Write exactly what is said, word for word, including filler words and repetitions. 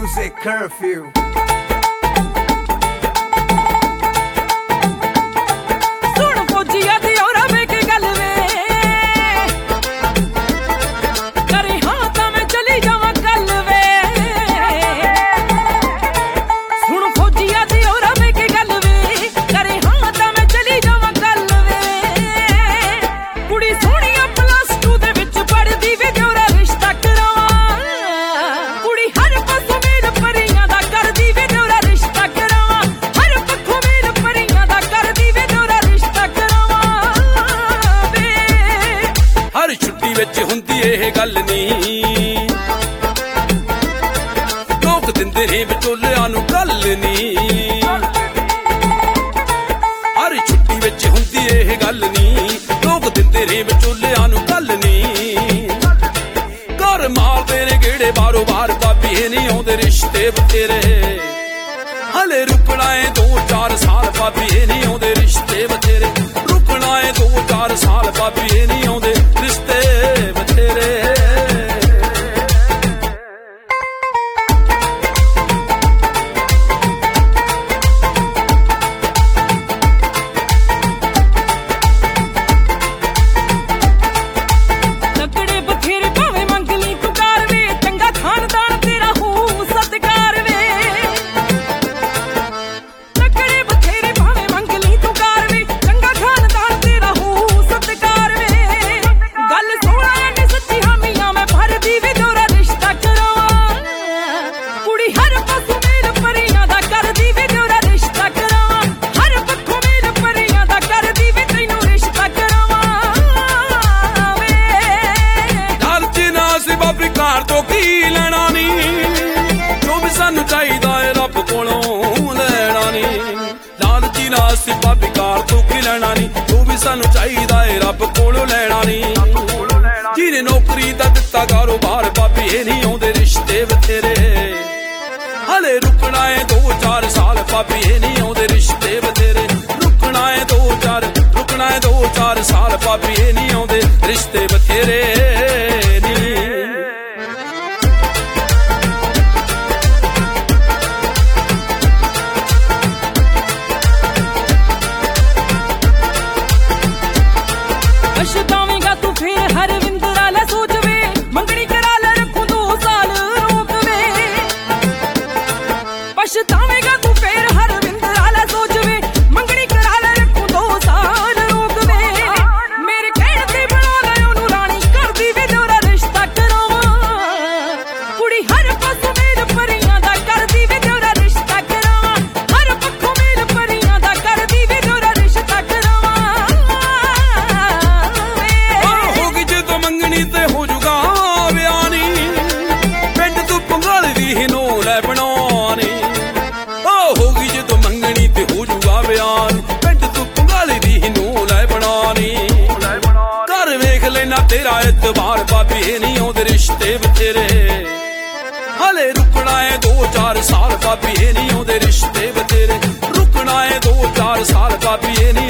Music Curfew. ਹੁੰਦੀ ਇਹ ਗੱਲ ਨੀ ਲੋਕ ਦਿੰਦੇ ਨੇ ਵਿਚੋਲਿਆਂ ਨੂੰ ਗੱਲ ਨੀ ਹਰ ਛੁੱਟੀ ਵਿੱਚ ਹੁੰਦੀ ਇਹ ਗੱਲ ਨੀ ਲੋਕ ਦਿੰਦੇ ਨੇ ਵਿਚੋਲਿਆਂ ਨੂੰ ਗੱਲ ਨੀ ਘਰ ਮਾਰਦੇ ਨੇ ਗੇੜੇ ਬਾਰੋ ਬਾਰ ਭਾਬੀ ਨਹੀਂ ਆਉਂਦੇ ਰਿਸ਼ਤੇ ਬਥੇਰੇ ਹਲੇ ਰੁਕਣਾ ਏ ਦੋ ਚਾਰ ਸਾਲ ਭਾਬੀ ਨਹੀਂ ਆਉਂਦੇ ਰਿਸ਼ਤੇ ਬਥੇਰੇ ਰੁਕਣਾ ਏ ਦੋ ਚਾਰ ਸਾਲ ਭਾਬੀ ਨਹੀਂ ਆਉਂਦੇ ਰਿਸ਼ਤੇ ਅਸੀਂ ਭਾਬੀ ਕਾਰ ਤੋਂ ਕੀ ਲੈਣਾ ਨੀ ਤੂੰ ਵੀ ਸਾਨੂੰ ਚਾਹੀਦਾ ਏ ਰੱਬ ਕੋਲੋਂ ਲੈਣਾ ਨੀ ਜਿਹਨੇ ਨੌਕਰੀ ਦਾ ਦਿੱਤਾ ਕਾਰੋਬਾਰ ਭਾਬੀ ਇਹ ਨਹੀਂ ਆਉਂਦੇ ਰਿਸ਼ਤੇ ਬਥੇਰੇ ਹਲੇ ਰੁਕਣਾ ਏ ਦੋ ਚਾਰ ਸਾਲ ਭਾਬੀ ਇਹ ਨਹੀਂ ਆਉਂਦੇ ਰਿਸ਼ਤੇ ਬਥੇਰੇ ਰੁਕਣਾ ਏ ਦੋ ਚਾਰ ਰੁਕਣਾ ਏ ਦੋ ਚਾਰ ਸਾਲ ਭਾਬੀ ਇਹ ਨਹੀਂ ਆਉਂਦੇ ਰਿਸ਼ਤੇ ਬਥੇਰੇ पछतावेगा तू फिर हर विंदरा ले सोच वे मंगनी करा ले रखूं दो साल रोक वे पछतावेगा तू फिर हर विंदरा ले सोच वे मंगनी करा ले रखूं दो साल रोक वे मेरे कहने ते बना ले ओनू रानी कर दी वे तेरा रिश्ता करावा कुड़ी हर पासों मेरे परियां दा कर दी वे तेरा रिश्ता करावा हर पक्खों मेरे परियां दा कर दी वे तेरा रिश्ता करावा ਤੇ ਹੋ ਜੂਗਾ ਵਿਆਹ ਨੀ ਪਿੰਡ ਤੂੰ ਪੰਗਾਲੀ ਦੀ ਨੂੰ ਲੈ ਬਣਾਉਣੀ ਓ ਹੋ ਗਈ ਜਦੋਂ ਮੰਗਣੀ ਤੇ ਹੋ ਜੂਗਾ ਵਿਆਹ ਪਿੰਡ ਤੂੰ ਪੰਗਾਲੀ ਦੀ ਨੂੰ ਲੈ ਬਣਾਉਣੀ ਘਰ ਵੇਖ ਲੈਣਾ ਤੇਰਾ ਇਤਬਾਰ ਭਾਬੀ ਇਹ ਨਹੀਂ ਆਉਂਦੇ ਰਿਸ਼ਤੇ ਬਥੇਰੇ ਹਲੇ ਰੁਕਣਾ ਏ ਦੋ ਚਾਰ ਸਾਲ ਭਾਬੀ ਇਹ ਨਹੀਂ ਆਉਂਦੇ ਰਿਸ਼ਤੇ ਬਥੇਰੇ ਰੁਕਣਾ ਏ ਦੋ ਚਾਰ ਸਾਲ ਭਾਬੀ ਇਹ ਨਹੀਂ